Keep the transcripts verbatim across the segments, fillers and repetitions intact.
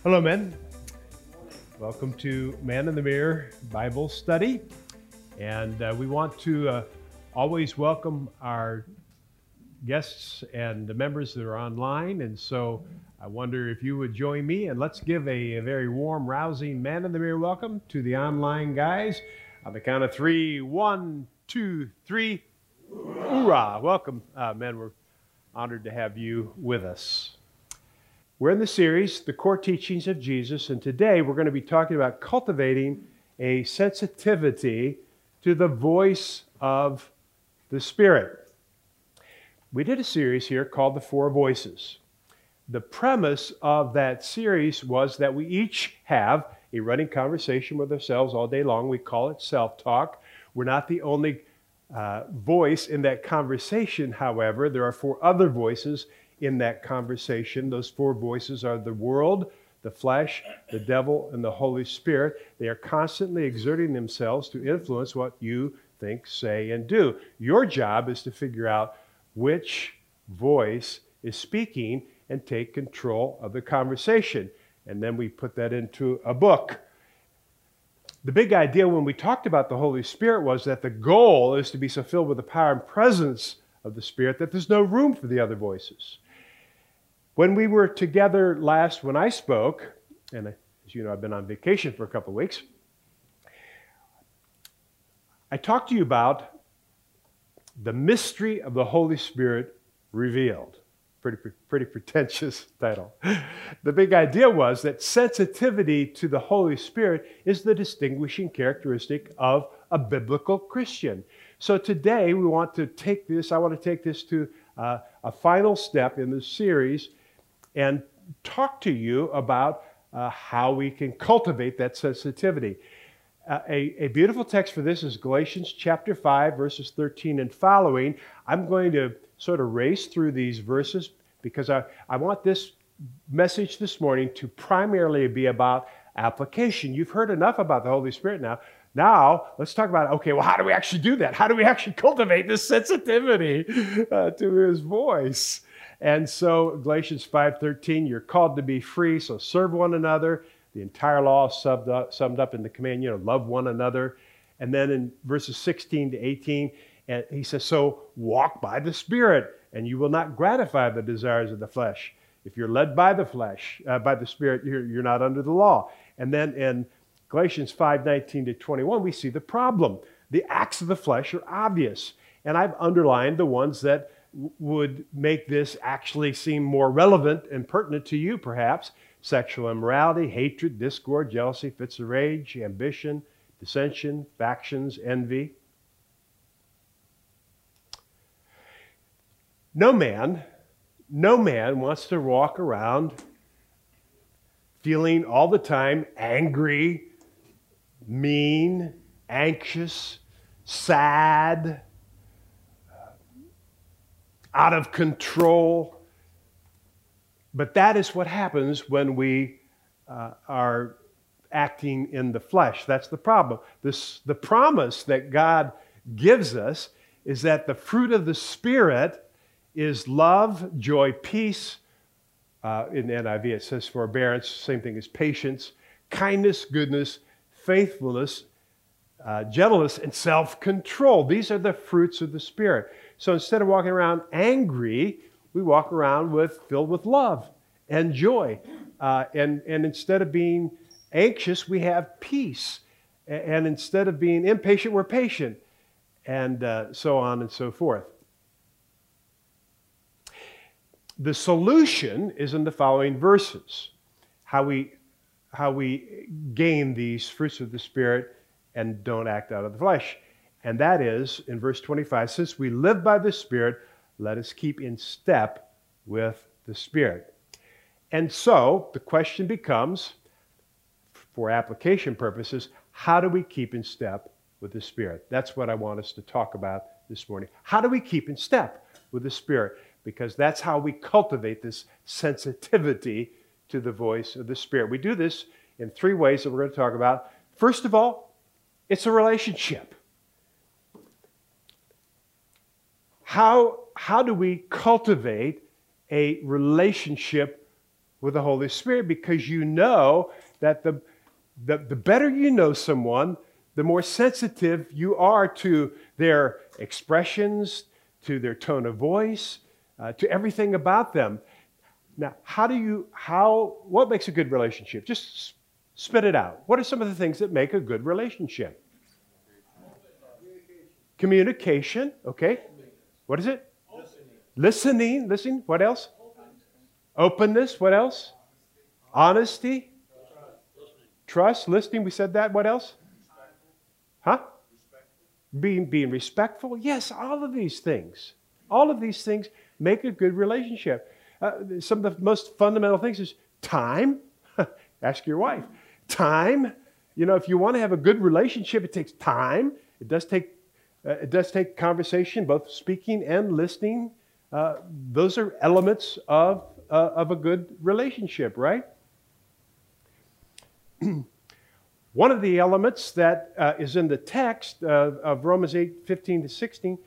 Hello, men. Welcome to Man in the Mirror Bible Study. And uh, we want to uh, always welcome our guests and the members that are online. And so I wonder if you would join me and let's give a, a very warm, rousing Man in the Mirror welcome to the online guys. On the count of three, one, two, three. Hoorah! Welcome, uh, men. We're honored to have you with us. We're in the series, The Core Teachings of Jesus, and today we're going to be talking about cultivating a sensitivity to the voice of the Spirit. We did a series here called The Four Voices. The premise of that series was that we each have a running conversation with ourselves all day long. We call it self-talk. We're not the only uh, voice in that conversation, however. There are four other voices in that conversation. Those four voices are the world, the flesh, the devil, and the Holy Spirit. They are constantly exerting themselves to influence what you think, say, and do. Your job is to figure out which voice is speaking and take control of the conversation. And then we put that into a book. The big idea when we talked about the Holy Spirit was that the goal is to be so filled with the power and presence of the Spirit that there's no room for the other voices. When we were together last, when I spoke, and as you know, I've been on vacation for a couple of weeks, I talked to you about the mystery of the Holy Spirit revealed. Pretty, pretty pretentious title. The big idea was that sensitivity to the Holy Spirit is the distinguishing characteristic of a biblical Christian. So today we want to take this, I want to take this to uh, a final step in this series and talk to you about uh, how we can cultivate that sensitivity. Uh, a, a beautiful text for this is Galatians chapter five, verses thirteen and following. I'm going to sort of race through these verses because I, I want this message this morning to primarily be about application. You've heard enough about the Holy Spirit now. Now, let's talk about, okay, well, how do we actually do that? How do we actually cultivate this sensitivity uh, to His voice? And so, Galatians five thirteen, you're called to be free, so serve one another. The entire law is summed up, summed up in the command, you know, love one another. And then in verses sixteen to eighteen, and he says, so walk by the Spirit, and you will not gratify the desires of the flesh. If you're led by the flesh, uh, by the Spirit, you're, you're not under the law. And then in Galatians five nineteen to twenty-one, we see the problem. The acts of the flesh are obvious. And I've underlined the ones that w- would make this actually seem more relevant and pertinent to you, perhaps. Sexual immorality, hatred, discord, jealousy, fits of rage, ambition, dissension, factions, envy. No man, no man wants to walk around feeling all the time angry, mean, anxious, sad, out of control. But that is what happens when we uh, are acting in the flesh. That's the problem. This, the promise that God gives us is that the fruit of the Spirit is love, joy, peace. Uh, in the N I V it says forbearance, same thing as patience, kindness, goodness, faithfulness, uh, gentleness, and self-control. These are the fruits of the Spirit. So instead of walking around angry, we walk around with filled with love and joy. Uh, and, and instead of being anxious, we have peace. And, and instead of being impatient, we're patient. And uh, so on and so forth. The solution is in the following verses. How we, how we gain these fruits of the Spirit and don't act out of the flesh. And that is, in verse twenty-five, since we live by the Spirit, let us keep in step with the Spirit. And so the question becomes, for application purposes, how do we keep in step with the Spirit? That's what I want us to talk about this morning. How do we keep in step with the Spirit? Because that's how we cultivate this sensitivity to the voice of the Spirit. We do this in three ways that we're going to talk about. First of all, it's a relationship. How, how do we cultivate a relationship with the Holy Spirit, because you know that the, the, the better you know someone, the more sensitive you are to their expressions, to their tone of voice, uh, to everything about them. Now, how do you, how, what makes a good relationship? Just spit it out. What are some of the things that make a good relationship? Communication, okay. What is it? Listening. Listening. What else? Openness. What else? Honesty. Trust. Listening. We said that. What else? Huh? Being, being respectful. Yes, all of these things. All of these things make a good relationship. Uh, some of the most fundamental things is time. Ask your wife. Time. You know, if you want to have a good relationship, it takes time. It does take uh, it does take conversation, both speaking and listening. Uh, those are elements of uh, of a good relationship, right? One of the elements that uh, is in the text uh, of Romans eight, fifteen to sixteen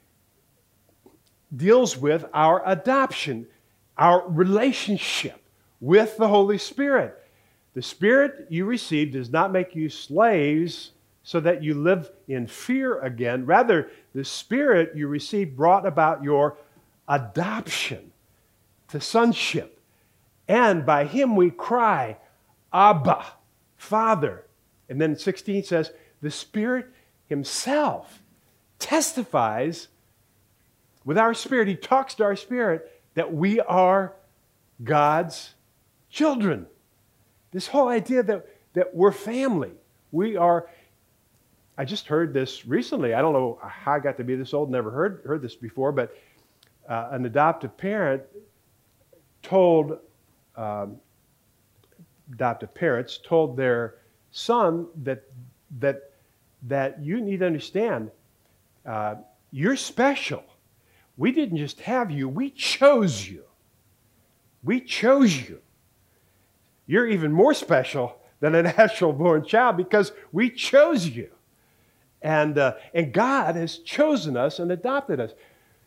deals with our adoption, our relationship with the Holy Spirit. The Spirit you received does not make you slaves so that you live in fear again. Rather, the Spirit you received brought about your adoption to sonship. And by Him we cry, Abba, Father. And then sixteen says, the Spirit Himself testifies with our spirit. He talks to our spirit that we are God's children. This whole idea that, that we're family. We are, I just heard this recently. I don't know how I got to be this old, never heard, heard this before, but uh, an adoptive parent told, um, adoptive parents told their son that, that, that you need to understand, uh, you're special. We didn't just have you, we chose you. We chose you. You're even more special than a natural born child because we chose you. And, uh, and God has chosen us and adopted us.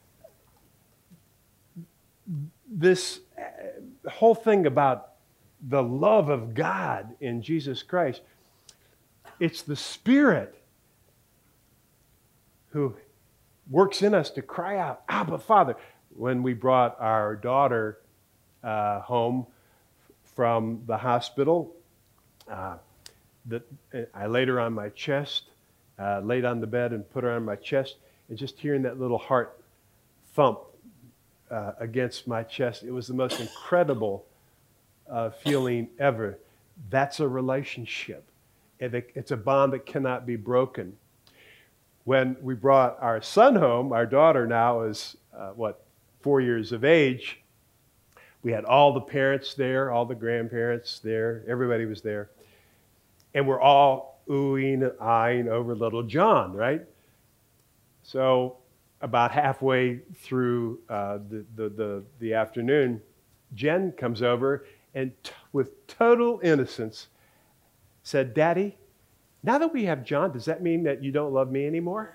This uh, whole thing about the love of God in Jesus Christ, it's the Spirit who works in us to cry out, Abba, Father. When we brought our daughter uh, home from the hospital, uh, the, I laid her on my chest, uh, laid on the bed and put her on my chest, and just hearing that little heart thump uh, against my chest, it was the most incredible uh, feeling ever. That's a relationship. It's a bond that cannot be broken. When we brought our son home, our daughter now is, uh, what, four years of age, we had all the parents there, all the grandparents there, everybody was there. And we're all oohing and eyeing over little John, right? So about halfway through uh, the, the, the, the afternoon, Jen comes over and t- with total innocence said, Daddy, now that we have John, does that mean that you don't love me anymore?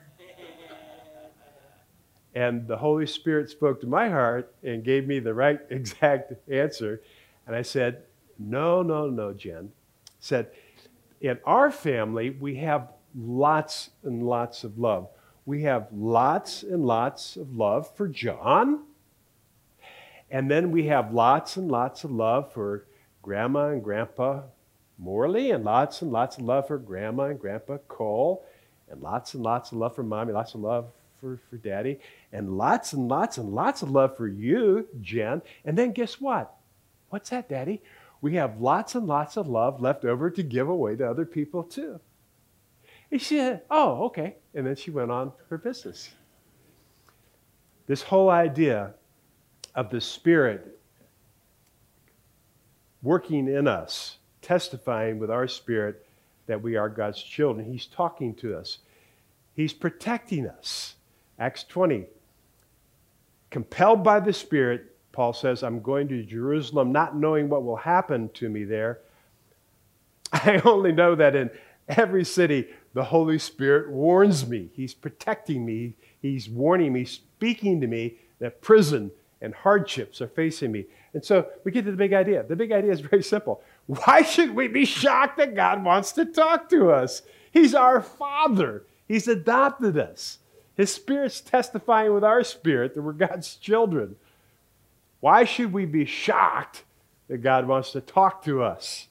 And the Holy Spirit spoke to my heart and gave me the right exact answer. And I said, no, no, no, Jen. Said, in our family, we have lots and lots of love. We have lots and lots of love for John. And then we have lots and lots of love for Grandma and Grandpa Morley, and lots and lots of love for Grandma and Grandpa Cole, and lots and lots of love for Mommy, lots of love for, for Daddy, and lots and lots and lots of love for you, Jen. And then guess what? What's that, Daddy? We have lots and lots of love left over to give away to other people too. And she said, oh, okay. And then she went on her business. This whole idea of the Spirit working in us, testifying with our spirit that we are God's children. He's talking to us. He's protecting us. Acts twenty. Compelled by the Spirit, Paul says, I'm going to Jerusalem, not knowing what will happen to me there. I only know that in every city, the Holy Spirit warns me. He's protecting me. He's warning me, speaking to me that prison and hardships are facing me. And so we get to the big idea. The big idea is very simple. Why should we be shocked that God wants to talk to us? He's our Father. He's adopted us. His Spirit's testifying with our spirit that we're God's children. Why should we be shocked that God wants to talk to us?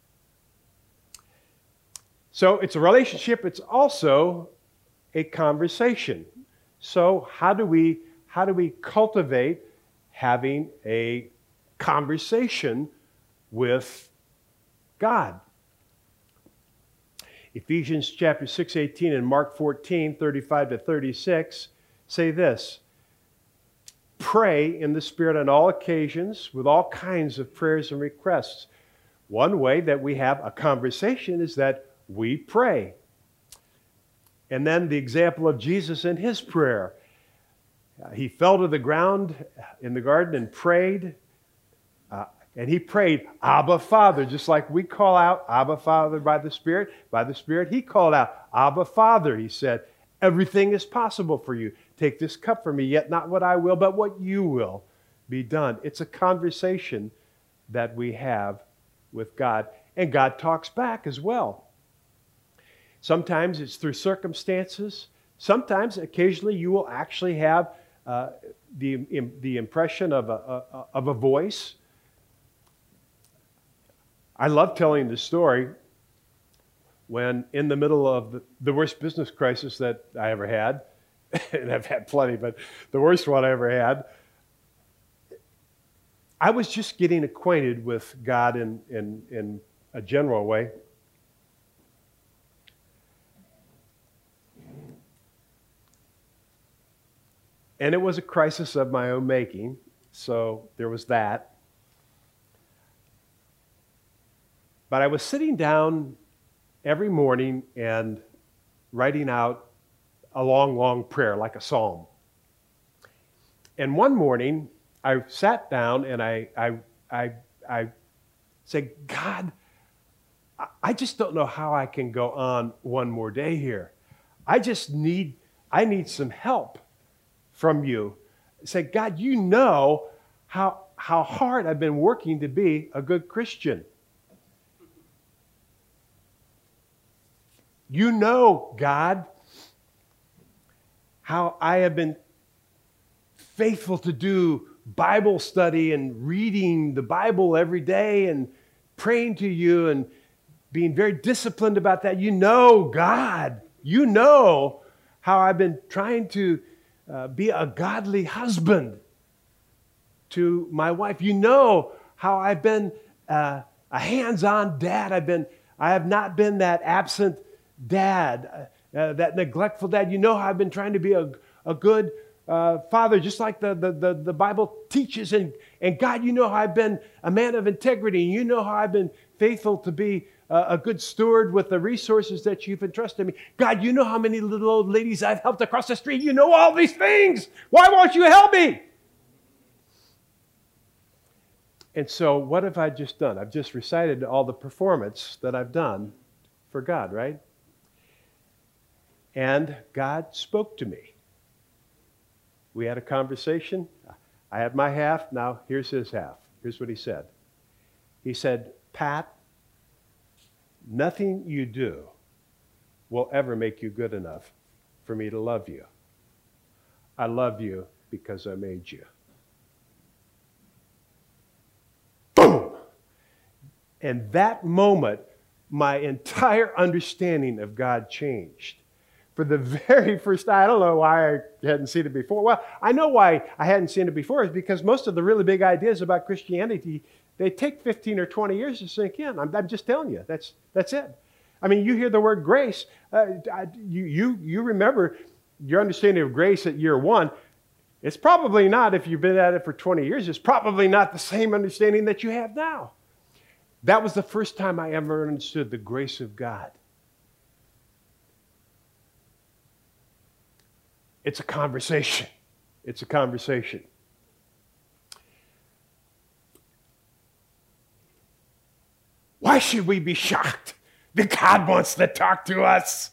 So it's a relationship. It's also a conversation. So how do we, how do we cultivate having a conversation with God? Ephesians chapter six, eighteen and Mark fourteen, thirty-five to thirty-six say this: pray in the Spirit on all occasions with all kinds of prayers and requests. One way that we have a conversation is that we pray. And then the example of Jesus in his prayer. Uh, he fell to the ground in the garden and prayed. Uh, and he prayed, Abba, Father, just like we call out Abba, Father by the Spirit. By the Spirit, he called out, Abba, Father. He said, everything is possible for you. Take this cup from me, yet not what I will, but what you will be done. It's a conversation that we have with God. And God talks back as well. Sometimes it's through circumstances. Sometimes, occasionally, you will actually have uh, the, im, the impression of a, a, of a voice. I love telling the story when in the middle of the, the worst business crisis that I ever had, and I've had plenty, but the worst one I ever had, I was just getting acquainted with God in, in, in a general way. And it was a crisis of my own making, so there was that. But I was sitting down every morning and writing out a long, long prayer, like a psalm. And one morning, I sat down and I, I, I, I said, God, I just don't know how I can go on one more day here. I just need, I need some help from you. Say, God, you know how, how hard I've been working to be a good Christian. You know, God, how I have been faithful to do Bible study and reading the Bible every day and praying to you and being very disciplined about that. You know, God, you know how I've been trying to Uh, be a godly husband to my wife. You know how I've been uh, a hands-on dad. I've been, I have not been that absent dad, uh, that neglectful dad. You know how I've been trying to be a, a good uh, father, just like the, the, the, the Bible teaches. And, and God, you know how I've been a man of integrity. And you know how I've been faithful to be Uh, a good steward with the resources that you've entrusted me. God, you know how many little old ladies I've helped across the street. You know all these things. Why won't you help me? And so what have I just done? I've just recited all the performance that I've done for God, right? And God spoke to me. We had a conversation. I had my half. Now here's his half. Here's what he said. He said, Pat, nothing you do will ever make you good enough for me to love you. I love you because I made you. Boom! And that moment, my entire understanding of God changed. For the very first time, I don't know why I hadn't seen it before. Well, I know why I hadn't seen it before. Is because most of the really big ideas about Christianity, they take fifteen or twenty years to sink in. I'm, I'm just telling you, that's, that's it. I mean, you hear the word grace, uh, you, you, you remember your understanding of grace at year one. It's probably not, if you've been at it for twenty years, it's probably not the same understanding that you have now. That was the first time I ever understood the grace of God. It's a conversation. It's a conversation. Why should we be shocked that God wants to talk to us?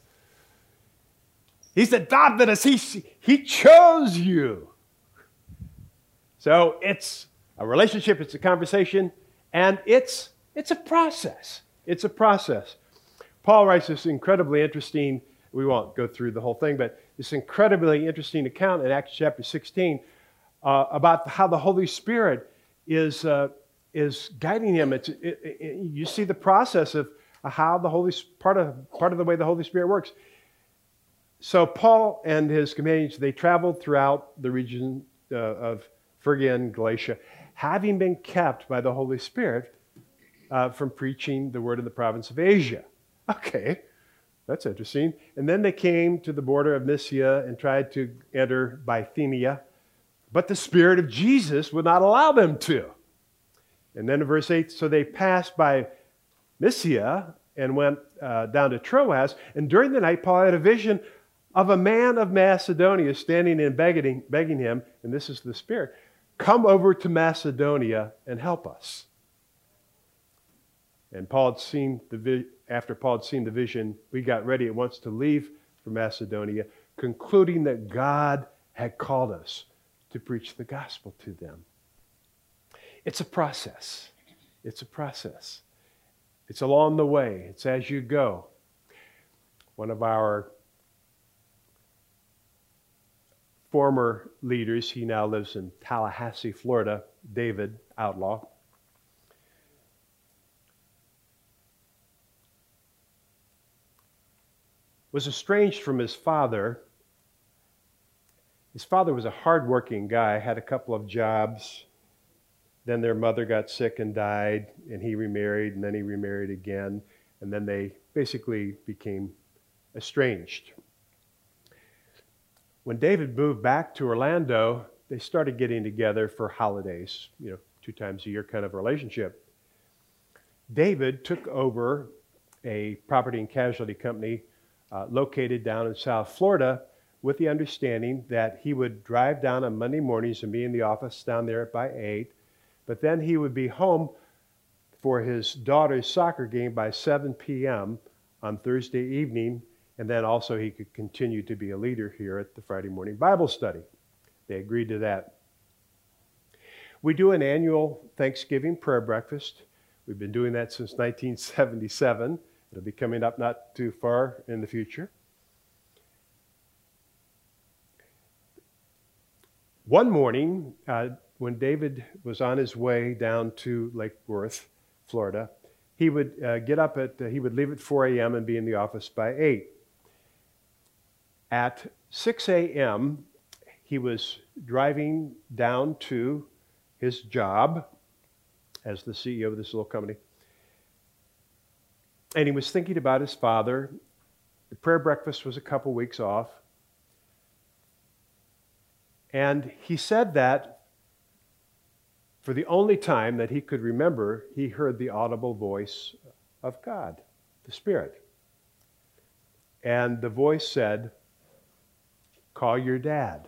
He's adopted us. He, he chose you. So it's a relationship, it's a conversation, and it's it's a process. It's a process. Paul writes this incredibly interesting, we won't go through the whole thing, but this incredibly interesting account in Acts chapter sixteen uh, about how the Holy Spirit is uh, is guiding him. It's, it, it, you see the process of how the Holy part of part of the way the Holy Spirit works. So Paul and his companions, they traveled throughout the region uh, of Phrygia and Galatia, having been kept by the Holy Spirit uh, from preaching the word in the province of Asia. Okay, that's interesting. And then they came to the border of Mysia and tried to enter Bithynia, but the Spirit of Jesus would not allow them to. And then in verse eight, so they passed by Mysia and went uh, down to Troas. And during the night, Paul had a vision of a man of Macedonia standing and begging, begging him, and this is the Spirit, come over to Macedonia and help us. And Paul had seen the vi- after Paul had seen the vision, we got ready at once to leave for Macedonia, concluding that God had called us to preach the gospel to them. It's a process. It's a process. It's along the way. It's as you go. One of our former leaders, he now lives in Tallahassee, Florida, David Outlaw. Was estranged from his father. His father was a hardworking guy, had a couple of jobs. Then their mother got sick and died, and he remarried, and then he remarried again, and then they basically became estranged. When David moved back to Orlando, they started getting together for holidays, you know, two times a year kind of relationship. David took over a property and casualty company uh, located down in South Florida with the understanding that he would drive down on Monday mornings and be in the office down there by eight, but then he would be home for his daughter's soccer game by seven p.m. on Thursday evening, and then also he could continue to be a leader here at the Friday morning Bible study. They agreed to that. We do an annual Thanksgiving prayer breakfast. We've been doing that since nineteen seventy-seven. It'll be coming up not too far in the future. One morning, uh, when David was on his way down to Lake Worth, Florida, he would uh, get up at, uh, he would leave at four a.m. and be in the office by eight. At six a.m., he was driving down to his job as the C E O of this little company. And he was thinking about his father. The prayer breakfast was a couple weeks off. And he said that for the only time that he could remember, he heard the audible voice of God, the Spirit. And the voice said, call your dad.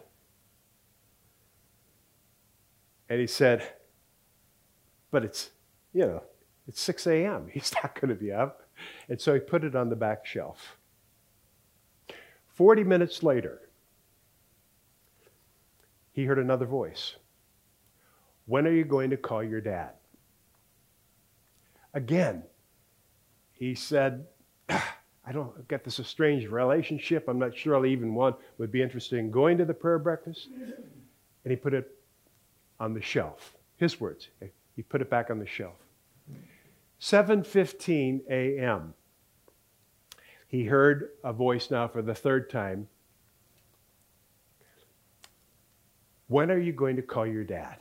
And he said, but it's, you know, it's six a.m. He's not going to be up. And so he put it on the back shelf. Forty minutes later, he heard another voice. When are you going to call your dad? Again, he said, I don't get this estranged relationship. I'm not sure I'll even one would be interested in going to the prayer breakfast. And he put it on the shelf. His words. He put it back on the shelf. seven fifteen a.m. He heard a voice now for the third time. When are you going to call your dad?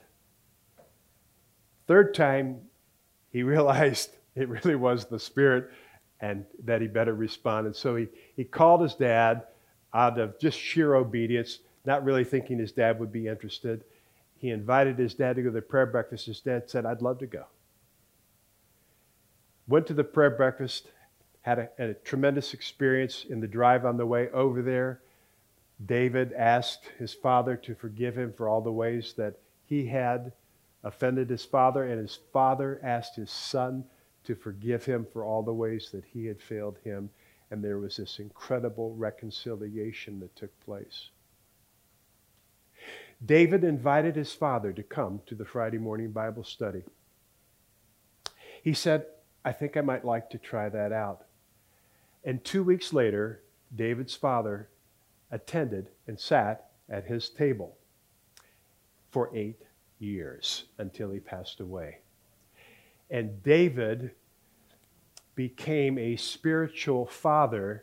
Third time, he realized it really was the Spirit and that he better respond. And so he, he called his dad out of just sheer obedience, not really thinking his dad would be interested. He invited his dad to go to the prayer breakfast. His dad said, I'd love to go. Went to the prayer breakfast, had a, had a tremendous experience in the drive on the way over there. David asked his father to forgive him for all the ways that he had offended his father, and his father asked his son to forgive him for all the ways that he had failed him, and there was this incredible reconciliation that took place. David invited his father to come to the Friday morning Bible study. He said, I think I might like to try that out. And two weeks later, David's father attended and sat at his table for eight years until he passed away. And David became a spiritual father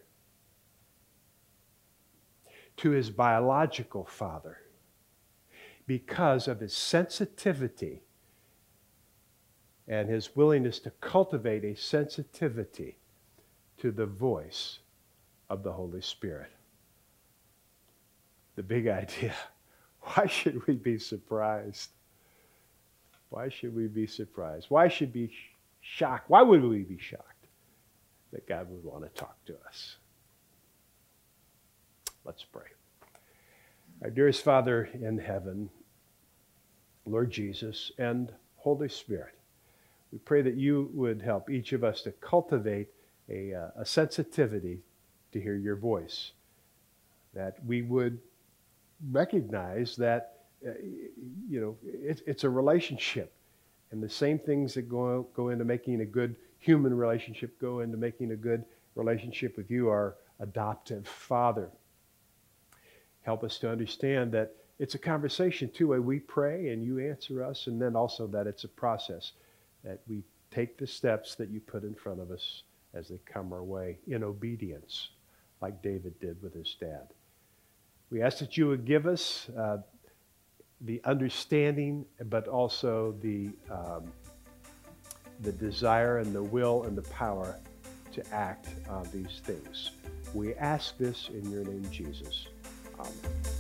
to his biological father because of his sensitivity and his willingness to cultivate a sensitivity to the voice of the Holy Spirit. The big idea, why should we be surprised? Why should we be surprised? Why should we be shocked? Why would we be shocked that God would want to talk to us? Let's pray. Our dearest Father in heaven, Lord Jesus and Holy Spirit, we pray that you would help each of us to cultivate a, uh, a sensitivity to hear your voice, that we would recognize that uh, you know it, it's a relationship, and the same things that go go into making a good human relationship go into making a good relationship with you, our adoptive Father. Help us to understand that it's a conversation too, where we pray and you answer us, and then also that it's a process, that we take the steps that you put in front of us as they come our way in obedience, like David did with his dad. We ask that you would give us uh, the understanding, but also the, um, the desire and the will and the power to act on these things. We ask this in your name, Jesus. Amen.